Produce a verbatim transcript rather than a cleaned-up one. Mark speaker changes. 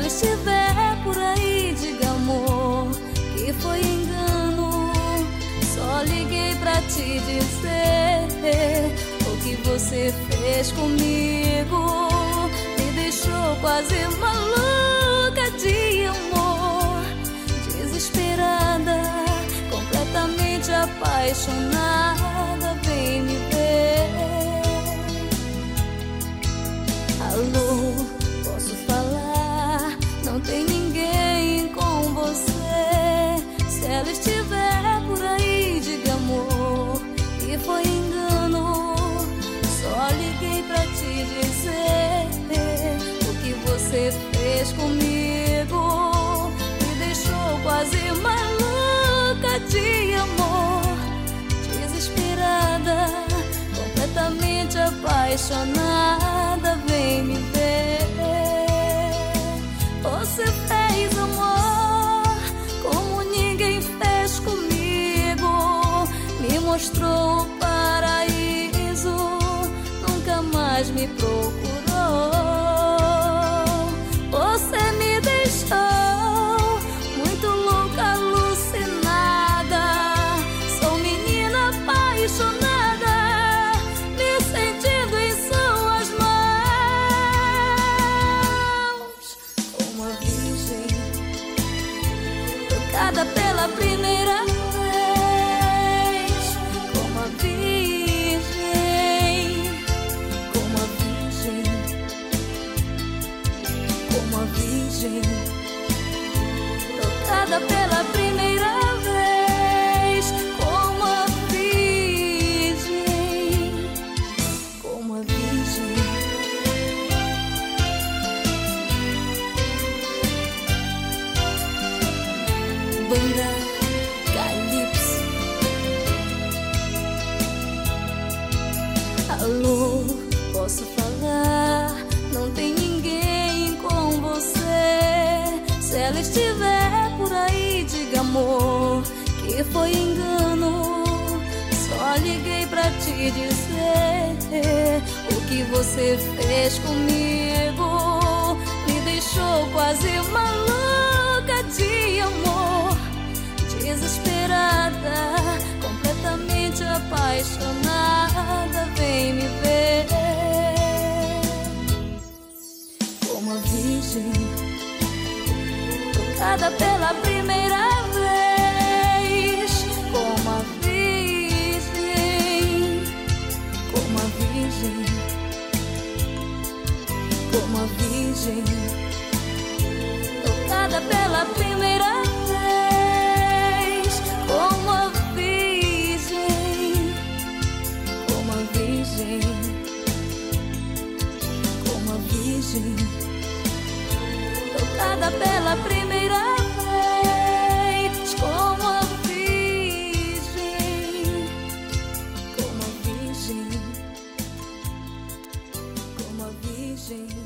Speaker 1: ela estiver por aí, diga amor que foi engano. Só liguei pra te dizer o que você fez comigo. Me deixou quase maluca de amor, desesperada, completamente apaixonada. Vem me ver. Alô, posso falar? Não tem ninguém com você. Se ela estiver por aí, diga amor que foi engano. Só liguei pra te dizer o que você fez comigo. Me deixou quase maluca de amor, desesperada, completamente apaixonada. Vem me ver. Você fez amor como ninguém fez comigo. Me mostrou o paraíso, nunca mais me procurou. Você me deixou muito louca, alucinada. Sou menina apaixonada, me sentindo em suas mãos. Uma virgem tocada pela primeira vez. Como a virgem, como a virgem, como a virgem tocada pela primeira vez. Como a virgem, como a virgem. Banda Calypso. Alô, posso falar? Não tem ninguém com você. Se ela estiver por aí, diga amor que foi engano. Só liguei pra te dizer o que você fez comigo. Me deixou quase maluca de amor, desesperada, completamente apaixonada. Vem me ver. Como a virgem tocada pela primeira vez. Como a virgem, como a virgem, como a virgem tocada pela primeira vez. Como a virgem, como a virgem, como a virgem tocada pela primeira vez. Como a virgem, como a virgem, como a virgem.